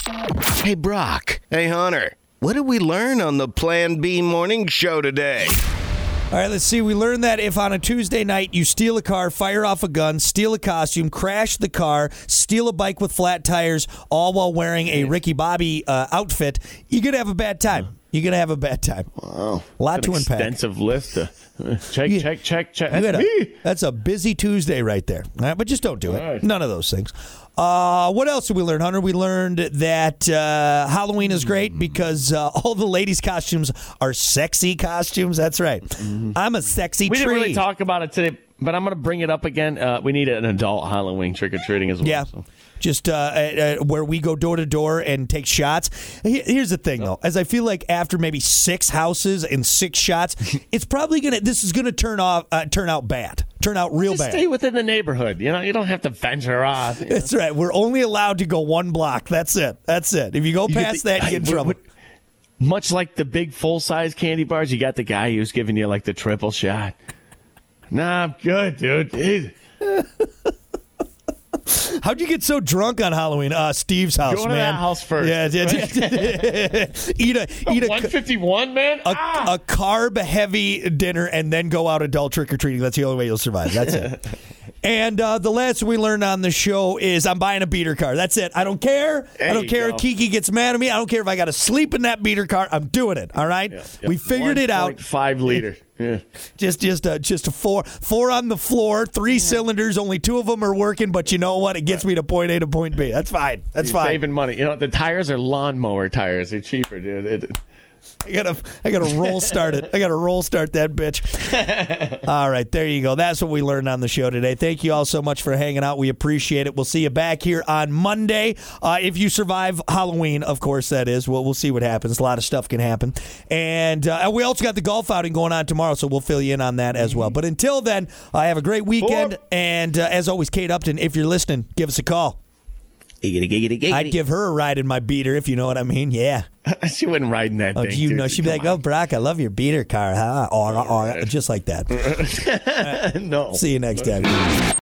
Hey, Brock. Hey, Hunter. What did we learn on the Plan B morning show today? All right, let's see. We learned that if on a Tuesday night you steal a car, fire off a gun, steal a costume, crash the car, steal a bike with flat tires, all while wearing a Ricky Bobby outfit, you're going to have a bad time. You're going to have a bad time. Wow. A lot to unpack. Extensive list. Check. That's a busy Tuesday right there. All right, but just don't do it. Right. None of those things. What else did we learn, Hunter? We learned that Halloween is great because all the ladies' costumes are sexy costumes. That's right. I'm a sexy We tree. didn't really talk about it today, but I'm going to bring it up again. We need an adult Halloween trick-or-treating as well. Yeah. So. Just where we go door to door and take shots. Here's the thing, though. As I feel like after maybe 6 houses and 6 shots, it's probably this is gonna turn out bad. Turn out real bad. Stay within the neighborhood. You know, you don't have to venture off. That's right. We're only allowed to go 1 block. That's it. If you go past that, you get in trouble. Much like the big full-size candy bars, you got the guy who's giving you like the triple shot. Nah, I'm good, dude. Jeez. How'd you get so drunk on Halloween? Steve's house, Go to man. that house first. Yeah. eat a 151, man. A carb-heavy dinner and then go out adult trick-or-treating. That's the only way you'll survive. That's it. And the last we learned on the show is I'm buying a beater car. That's it. I don't care. I don't care if Kiki gets mad at me. I don't care if I got to sleep in that beater car. I'm doing it. All right? Yeah. We figured it out. 5 liter. Yeah. Just a four on the floor, 3 cylinders. Only 2 of them are working, but you know what? It gets me to point A to point B. That's fine. That's fine. Saving money. You know, the tires are lawnmower tires. They're cheaper, dude. I gotta roll start it. I gotta roll start that bitch. All right, there you go. That's what we learned on the show today. Thank you all so much for hanging out. We appreciate it. We'll see you back here on Monday. If you survive Halloween, of course that is. We'll see what happens. A lot of stuff can happen. And we also got the golf outing going on tomorrow, so we'll fill you in on that as well. But until then, have a great weekend. And as always, Kate Upton, if you're listening, give us a call. I'd give her a ride in my beater, if you know what I mean. Yeah. She wouldn't ride in that thing. You know, she'd be like, "Oh, Brock, I love your beater car, huh?" Or just like that. No. See you next time.